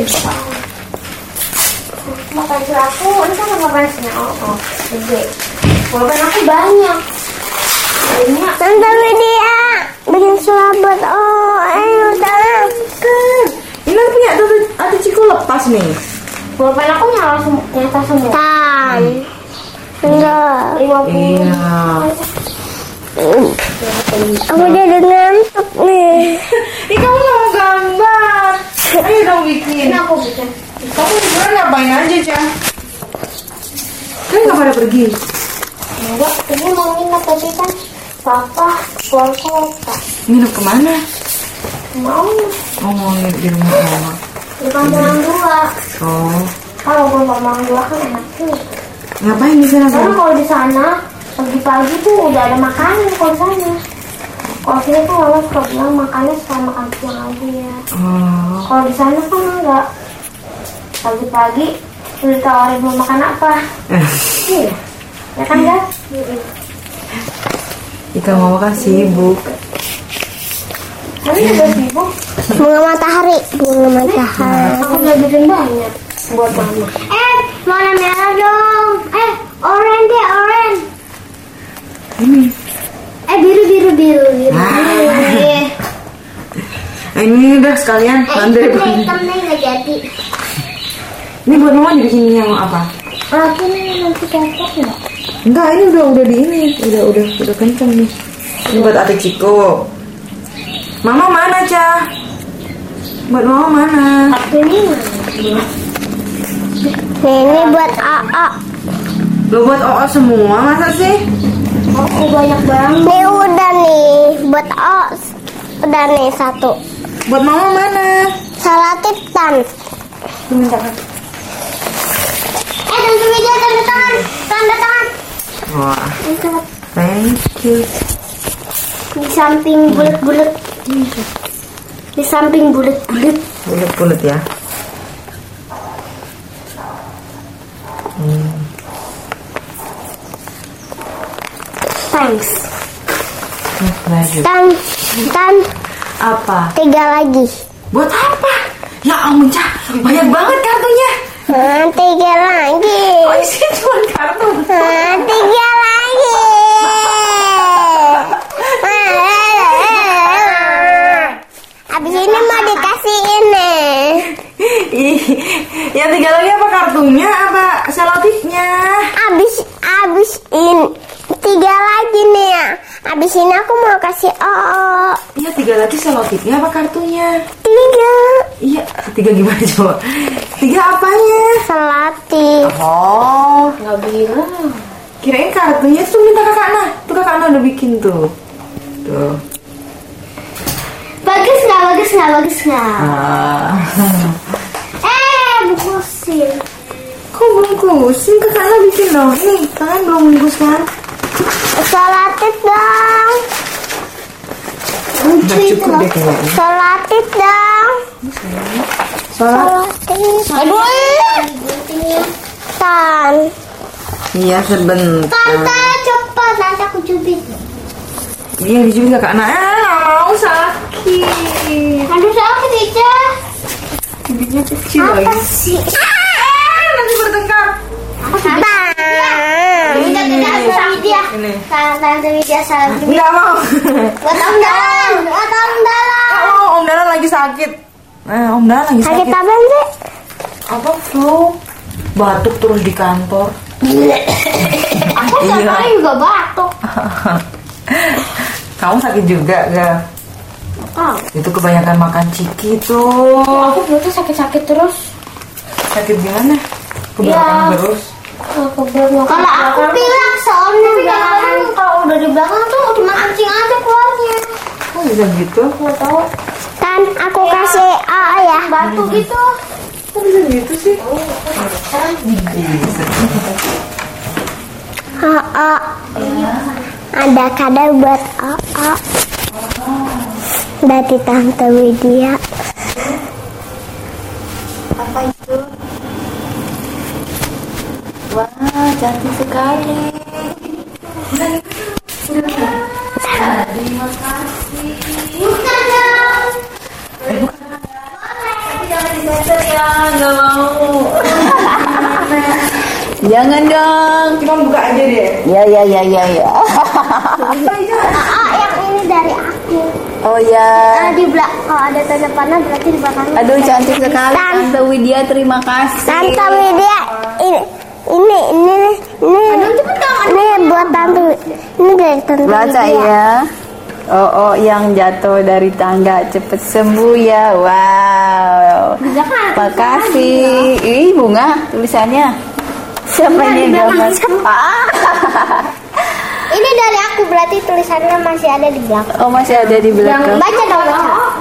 Makan aku, ini kan nggak pensinya. Oh, oh, gede. Walaupun aku banyak. Banyak. Tante Widya bikin surat buat O. Ayo, sana. Ini punya Ate, Ate Ciko lepas nih. Walaupun aku nyala semua, nyata semua. Tan. Enggak. lima puluh. Iya. Aku jadi ngantuk nih. Ini kamu nggak mau gambar? Ayo dong bikin. Ini aku bikin. Kamu sebenarnya ngapain aja, Cah? Kan nggak pada pergi. Enggak, ini mau nginep tapi kan papa keluar kota. Nginep kemana? Mau Oh, mau nginep di rumah mama. di kampung dua. Oh, Kalau gue ngomong dua kan enak tuh. ngapain di sana? Karena Bang? kalau di sana pagi-pagi tuh udah ada makanan kalau di sana. Kalau sini tuh malah suka bilang makannya suka makan siang aja ya. Oh, Kalau di sana kan enggak. Pagi-pagi udah ditawarin mau makan apa? Iya. Ya kan guys? Ika mama kan sibuk. Tapi juga sibuk. Bunga matahari. Bunga matahari. Aku udah bikin banyak buat mama. Eh, warna merah dong. Eh, orange deh, orange. Ini. Eh, biru, biru, biru, biru. Ah. Eh, Eh, ini udah sekalian. Nanti hitam deh. hitamnya nggak jadi. Ini buat mama dibikin yang apa? Aku nih nanti cocok nggak? Enggak, ini udah udah di ini, udah udah udah kenceng nih. Ini buat Ate Ciko. Mama mana, Cah? Buat mama mana? Aku ini Nih, ini buat O O. Lo buat O O semua masa sih? aku banyak banget. Nih udah nih buat O. Udah nih satu. Buat mama mana? Salatif tan. Minta kan? Eh, tante Widya tanda tangan. Tanda tangan. Wah, thank you. Di samping bulat-bulat. Di samping bulat-bulat. Bulet-bulet ya. Hmm. Thanks. Lagi. Tan. Tan. Apa? Tiga lagi. Buat apa? Ya ampun, Cah, banyak banget kartunya. Hmm, tiga lagi. Kok isinya cuma kartu? Hmm, tiga lagi. Abis ini mau dikasih ini. Ih, yang tiga lagi apa kartunya apa selotipnya? Abis abis ini tiga lagi nih ya. Abis ini aku mau kasih O O. Iya, tiga lagi selotipnya apa kartunya? Tiga. Iya, tiga gimana coba? Tiga apanya? Selotip. Oh, Nggak bilang. kirain kartunya tuh minta kakak Nah. Tuh kakak Nah udah bikin tuh. Tuh. Bagus nggak? Bagus nggak? Bagus nggak? Ah. Eh, bungkusin. Kok bungkusin? Kakak Nah bikin dong. Nih, tangan belum bungkus kan? Selotip dong. Udah cukup deh kayaknya. Selotip dong. Salah. Selotip. Aduh. Tan. Iya, sebentar. Tante cepat, nanti aku cubit. Iya, juga kakak anak. Eh, nggak mau sakit. Aduh sakit Ica. Giginya kecil Apa lagi. sih? Eh, nanti bertengkar. Tidak tidak sama dia. Ini. Tante Widya salam. Nggak mau. Buat Om Dalan, buat Om Dalan. Oh, Om Dana lagi sakit. Nah, Om Dana lagi Sakit sakit. apa sih? Apa flu? Batuk terus di kantor. Aku setiap Iya. hari juga batuk. Kamu sakit juga, gak? Oh, Itu kebanyakan makan ciki tuh. aku dulu tuh sakit-sakit terus. Sakit gimana? Ke Iya. belakang terus. Aku belum kalau aku bilang soalnya belakang kalau udah di belakang tuh cuma kencing aja keluarnya. Kok bisa gitu? Nggak tahu. Kan aku kasih A ya. Batu gitu. Kok bisa gitu sih? Bisa. A A. Ada kadar buat A A. Dari Tante Widya. Apa itu? Wah, cantik sekali. Bukan dong. Ya, nggak mau. Jangan dong. Cuma buka aja deh. Ya ya ya ya ya. A yang ini dari aku. Oh ya. Nah, di belakang kalau ada tanda panah berarti di belakangnya. Aduh cantik sekali Tante Widya, terima kasih. Tante Widya. Ini ini ini ini. Ini buat Tante. Ini dari Tante Baca Widya. ya. Oh oh yang jatuh dari tangga cepet sembuh ya. Wow. Makasih. Ih bunga tulisannya. Siapa ini yang gambar? Ah. Ini dari aku berarti tulisannya masih ada di belakang. Oh masih ada di belakang. Baca dong. Baca.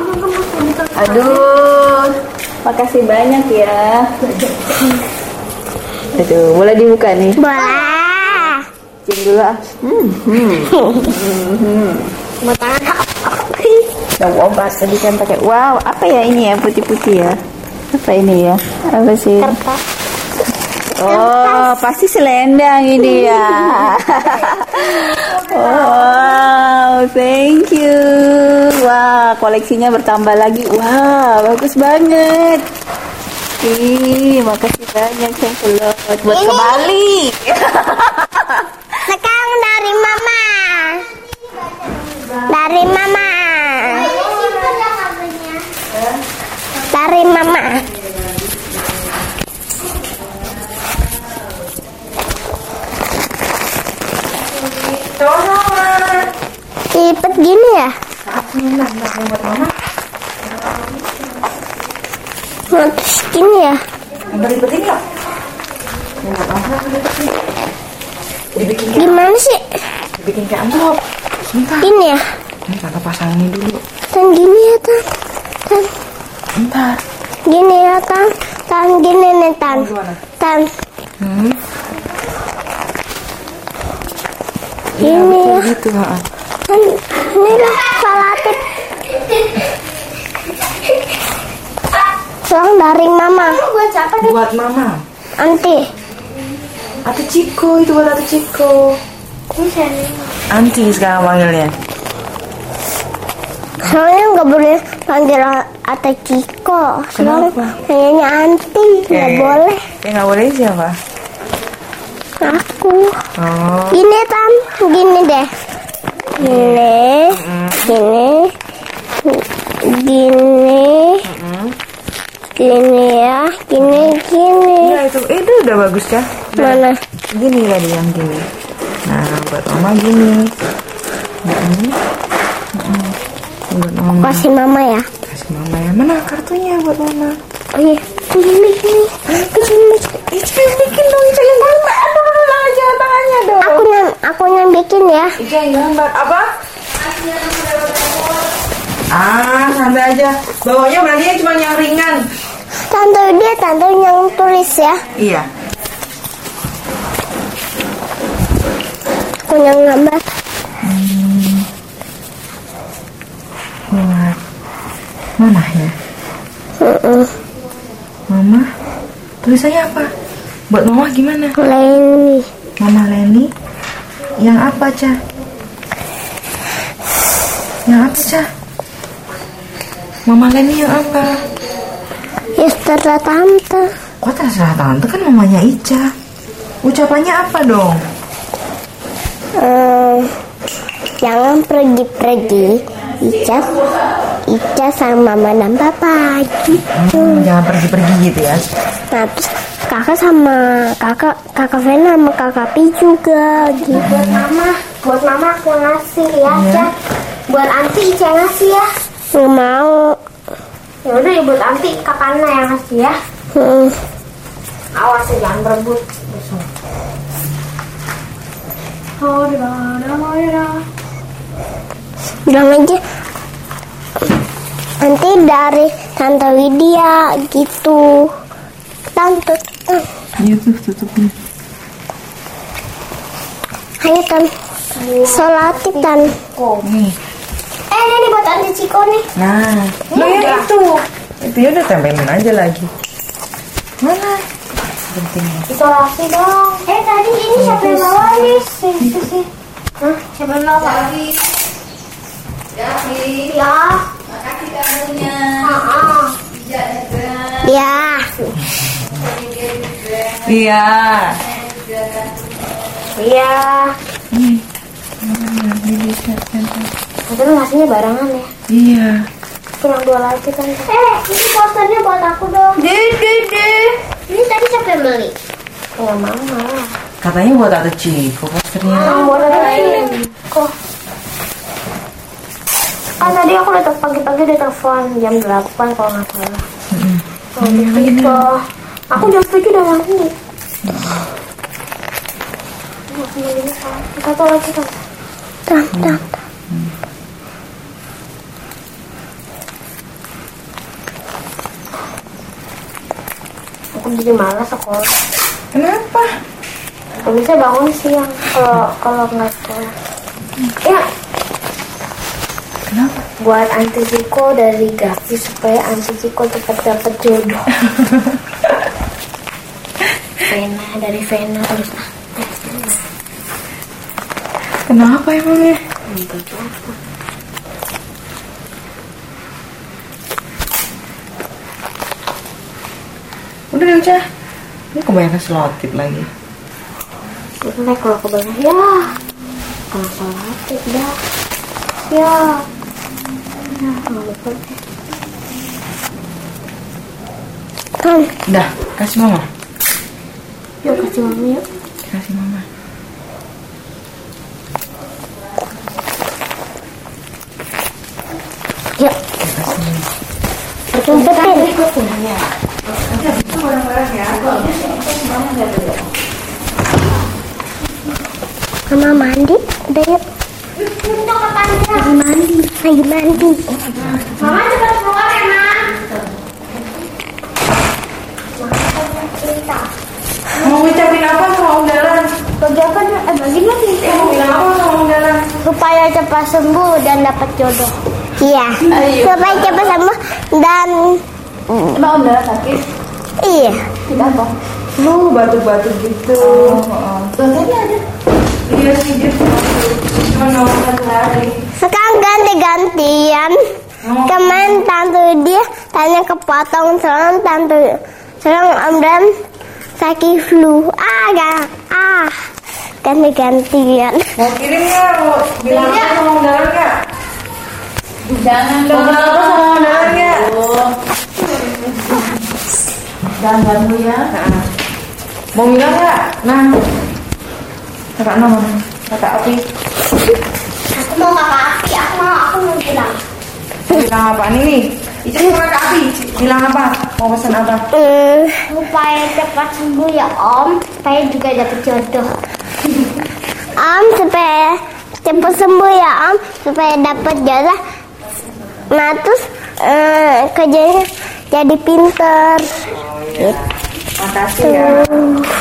Aduh, makasih banyak ya. Aduh, boleh dibuka nih. Boleh. Cium dulu ah. Hmm, hmm. Mau tangan. Nah, wow, bahasa tadi kan pakai. Wow, apa ya ini ya putih-putih ya? Apa ini ya? Apa sih? Oh, pasti selendang ini ya. Wow, thank you. Wah, koleksinya bertambah lagi. Wah, bagus banget. Ih, makasih banyak Sengkelot buat ke Bali. Sekarang dari Mama. Dari Mama. Dari Mama. Lipet gini ya? Nah, terus gini ya? Lipat-lipatin nggak? Nggak apa lipatin. Dibikin kayak, Gimana sih? dibikin kayak amplop. Sebentar. Gini ya? Ini kakak pasang ini dulu. Tan gini ya Tan. Tan Bentar. gini ya Tan. Tan gini nih Tan. Gimana? Tan Hmm. Ini betul ya. gitu, ha. Tan ini lah salatif. Soang dari Mama. Buat siapa? Buat mama. Anti. Ate Ciko, itu buat Ate Ciko. Anti sekarang panggilnya. Soalnya nggak boleh panggil Ate Ciko. Soalnya Kenapa? kayaknya Anti nggak Eh. boleh. Ya nggak boleh siapa? Aku. Oh. Gini Tan, gini deh. Gini, gini, gini, gini ya, gini, gini. Ya itu, itu udah bagus ya. Mana? Gini tadi yang gini. Nah buat mama gini. Mm-mm. Mm-mm. Buat mama. Kasih Mama ya. Kasih mama ya. Mana kartunya buat mama? Oh iya, gini, gini. Gini. Ica yang bikin dong, Ica yang gambar. Aduh, aja tangannya dong. Aku yang, aku yang bikin ya. Ica yang gambar. Apa? Ah, santai aja. Bawanya berarti cuma yang ringan. Tante dia, tante yang tulis ya. Iya. Aku yang gambar. Buat mama ya. Mm-mm. Mama, tulisannya apa? Buat mama gimana? Leni. Mama Leni. Yang apa, Ca? Yang apa Cah? Mama Leni yang apa? Ya terserah tante. Kok terserah tante, kan mamanya Ica. Ucapannya apa dong? Hmm, jangan pergi-pergi. Ica, Ica sama mama dan papa gitu. Hmm, jangan pergi-pergi gitu ya. Nah terus kakak sama kakak kakak Vena sama kakak Pi juga gitu. Buat mama, buat mama aku ngasih ya, Iya. Cah. Buat Anti Ica ngasih ya. Nggak mau. Ya udah ya buat Anti kakaknya yang ngasih ya. Hmm. Awas ya, jangan berebut. Oh, dah, dah, dah. Bilang aja nanti dari Tante Widya gitu. Tante eh, Iya tuh tutupin. hanya kan solatif tan. Nih. Eh, ini buat Anti Ciko nih. Nah, nah yang itu. Itu ya udah tempelin aja lagi. Mana? Pentingnya. Isolasi dong. Eh, tadi ini siapa yang bawa nih? Itu sih. Hah? Siapa yang bawa? Jadi, Ya. makasih kamunya. Ah, Ya. Iya. iya. Nih. Mana? Ini bisa tempel. Tapi ngasihnya barengan ya. Iya. Kurang dua lagi kan. Eh, ini posternya buat aku dong. Dede dede. Ini tadi siapa yang beli? Ya mama. Katanya buat Tante Ciko posternya. Yang buat aku ini. Kok? Kan tadi aku udah tel- pagi-pagi udah telepon jam delapan kalau nggak salah. Mm-mm. Oh, gitu. Aku jam tujuh udah mandi. Kita tahu lagi kan. Tam tam. Aku jadi malas sekolah. Kenapa? Aku bisa bangun siang kalau kalau nggak sekolah. Ya, Kenapa? buat Anti Ciko dari Gavi supaya Anti Ciko cepat dapat jodoh. Vena dari Vena terus ah. Kenapa emangnya? Udah deh Cah. Ini kebanyakan selotip lagi. Jelek kalau kebanyakan. Ya, kalau selotip dah. Ya. Ya, nggak lupa. Tam. Udah, kasih mama. Yuk kasih mami yuk. Kasih mama. Yuk. Umpetin. Mama mandi. Udah yuk. Lagi mandi. Lagi mandi. Mama cepat keluar ya, Mam. Mau ngucapin apa sama Om Dalan? Bagi apa? Eh, bagi lagi. Mau bilang apa sama Om Dalan? Supaya cepat sembuh dan dapat jodoh. Iya. Supaya cepat sembuh dan Emang Om Dara sakit? iya. Tidak apa? Lu batuk-batuk gitu. Tadi ada. Iya sih, dia cuma ngomong satu hari. Sekarang ganti-gantian. Kemarin tante dia tanya kepotong, sekarang tante sekarang Om Dan sakit flu. Ah, gak, ah, ganti-gantian. Mau kirim nggak? Mau bilang apa sama Om Dalan nggak? Jangan Mau dong. bilang apa sama Om Dalan nggak? Jangan ganggu ya. Nah. Mau bilang nggak? Nah, kakak nama, kakak Api. Aku mau kakak Api, aku mau, aku mau bilang. Mau bilang apa nih nih? Ica sama kakak Api. Bilang apa? Mau pesan apa? Hmm, Supaya cepat sembuh ya Om, supaya juga dapat jodoh. Om supaya cepat sembuh ya Om, supaya dapat jodoh. Nah terus eh, kerjanya jadi pinter. Makasih ya.